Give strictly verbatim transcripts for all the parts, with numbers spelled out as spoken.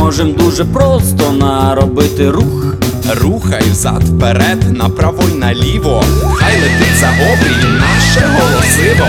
можем дуже просто наробити рух. Рухай взад вперед, направо й наліво, хай летить за обрій наше голосиво.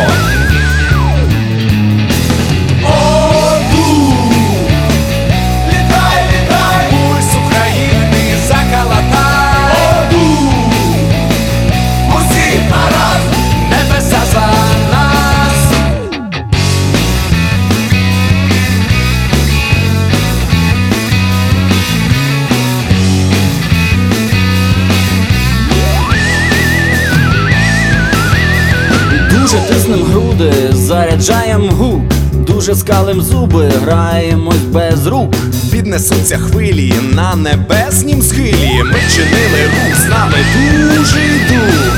Дуже тиснем груди, заряджаєм гук, дуже скалим зуби, граємось без рук. Піднесуться хвилі на небеснім схилі, ми чинили рух, з нами дужий дух.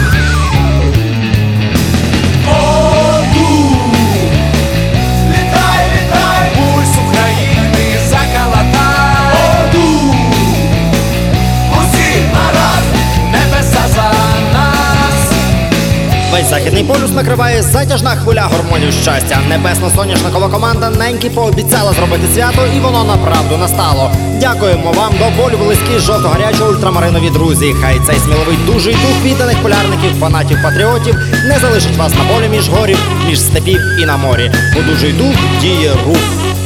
Весь західний полюс накриває затяжна хвиля гормонів щастя. Небесно-соняшникова команда неньки пообіцяла зробити свято, і воно направду настало. Дякуємо вам, до болю близькі жовто-гарячі ультрамаринові друзі. Хай цей сміливий дужий дух відданих полярників, фанатів, патріотів не залишить вас на полі між горів, між степів і на морі. Бо дужий дух діє рух.